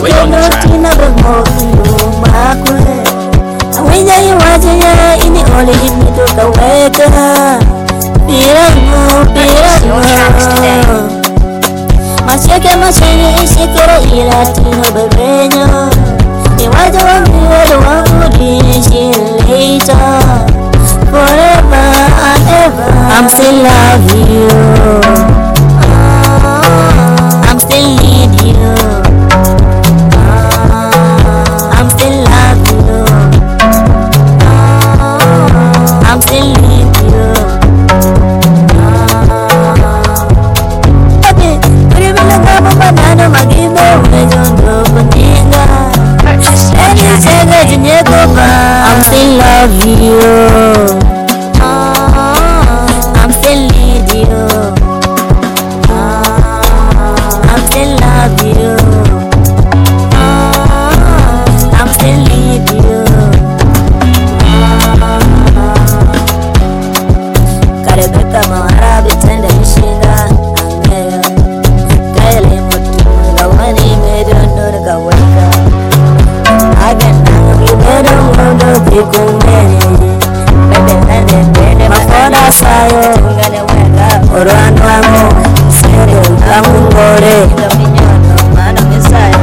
Sway on the track. Forever and ever, I'm still love you. I'm still need you. I'm still love you. I'm still need you. Okay, pwede mo lang ako banana mag-ibaw na yung dopaninga. Any second you never ba? I'm still love you. I'm still need you. I'm still love you. I'm still need you. Karibika maharabi tenda mishinga angeyo. Kaile mutu gawani medondo gaweka. Agana medo ngondo bikumene. Mafona sayo ngane wega orwano amo sero amungore ngaminyono mano misayo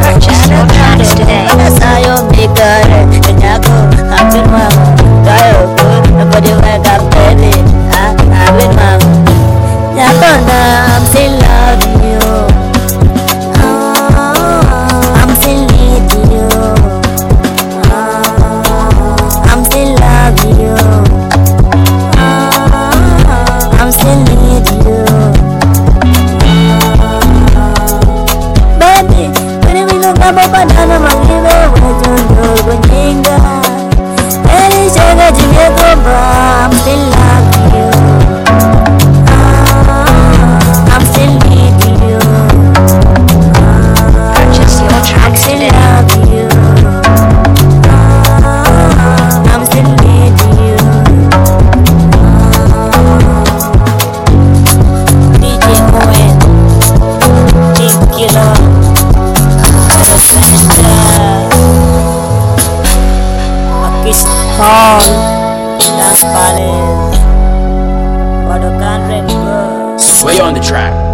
sayo mikare nyako abin mama kayo nobody wega baby abin mama nyako na I'm still loving you. I'm still needing you. I'm still loving you. I'm still need you. Baby, when we look up banana mangibe wajondo gonyenga. Any sugar jingo ba, I'm still loving you. I'm still need you. Purchase your tracks today. Love you. I'm still need you. DJ Owen, Big Killer, Akis Hall, Las Palace, Wadokan Remember. Sway on the track.